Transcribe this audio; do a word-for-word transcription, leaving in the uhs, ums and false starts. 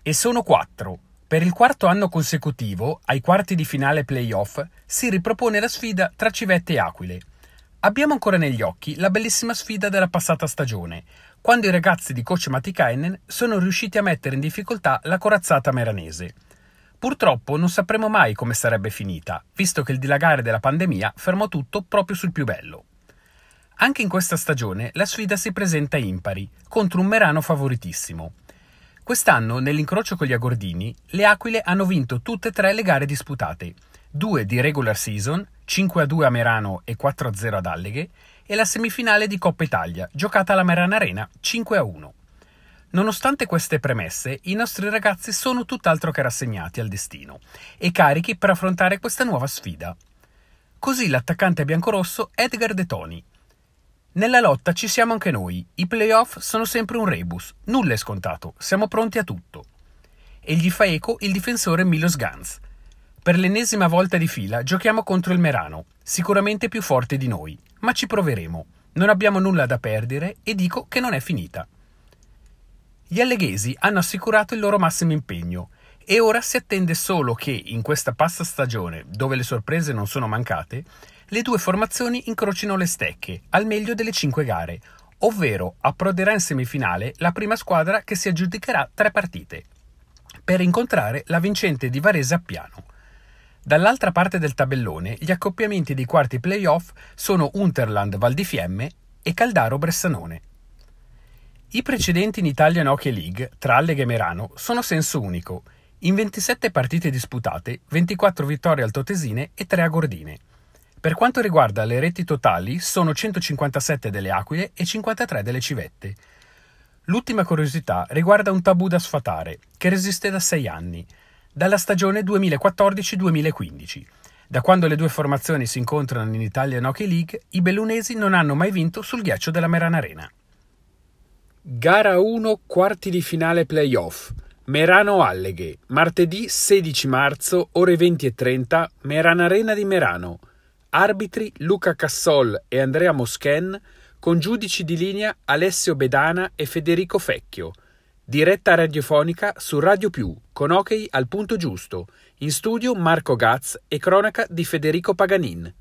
E sono quattro. Per il quarto anno consecutivo, ai quarti di finale playoff, si ripropone la sfida tra Civette e Aquile. Abbiamo ancora negli occhi la bellissima sfida della passata stagione, quando i ragazzi di coach Matikainen sono riusciti a mettere in difficoltà la corazzata meranese. Purtroppo non sapremo mai come sarebbe finita, visto che il dilagare della pandemia fermò tutto proprio sul più bello. Anche in questa stagione la sfida si presenta impari, contro un Merano favoritissimo. Quest'anno, nell'incrocio con gli Agordini, le Aquile hanno vinto tutte e tre le gare disputate, due di regular season, cinque a due a Merano e quattro a zero ad Alleghe, e la semifinale di Coppa Italia, giocata alla Merana Arena, cinque a uno. Nonostante queste premesse, i nostri ragazzi sono tutt'altro che rassegnati al destino e carichi per affrontare questa nuova sfida. Così l'attaccante biancorosso Edgar De Toni. Nella lotta ci siamo anche noi, i playoff sono sempre un rebus, nulla è scontato, siamo pronti a tutto. E gli fa eco il difensore Milos Gans. Per l'ennesima volta di fila giochiamo contro il Merano, sicuramente più forte di noi, ma ci proveremo, non abbiamo nulla da perdere e dico che non è finita. Gli alleghesi hanno assicurato il loro massimo impegno e ora si attende solo che, in questa passa stagione, dove le sorprese non sono mancate, le due formazioni incrocino le stecche al meglio delle cinque gare, ovvero approderà in semifinale la prima squadra che si aggiudicherà tre partite, per incontrare la vincente di Varese a Piano. Dall'altra parte del tabellone gli accoppiamenti dei quarti playoff sono Unterland Val di Fiemme e Caldaro Bressanone. I precedenti in Italian Hockey League tra Alleghe e Merano sono a senso unico, in ventisette partite disputate, ventiquattro vittorie altoatesine e tre agordine. Per quanto riguarda le reti totali, sono centocinquantasette delle Aquile e cinquantatré delle Civette. L'ultima curiosità riguarda un tabù da sfatare, che resiste da sei anni, dalla stagione duemilaquattordici duemilaquindici. Da quando le due formazioni si incontrano in Italian Hockey League, i bellunesi non hanno mai vinto sul ghiaccio della Merana Arena. Gara uno, quarti di finale playoff. Merano-Alleghe, martedì sedici marzo, ore venti e trenta, Merana Arena di Merano. Arbitri Luca Cassol e Andrea Moschen, con giudici di linea Alessio Bedana e Federico Fecchio. Diretta radiofonica su Radio Più, con hockey al punto giusto. In studio Marco Gaz e cronaca di Federico Paganin.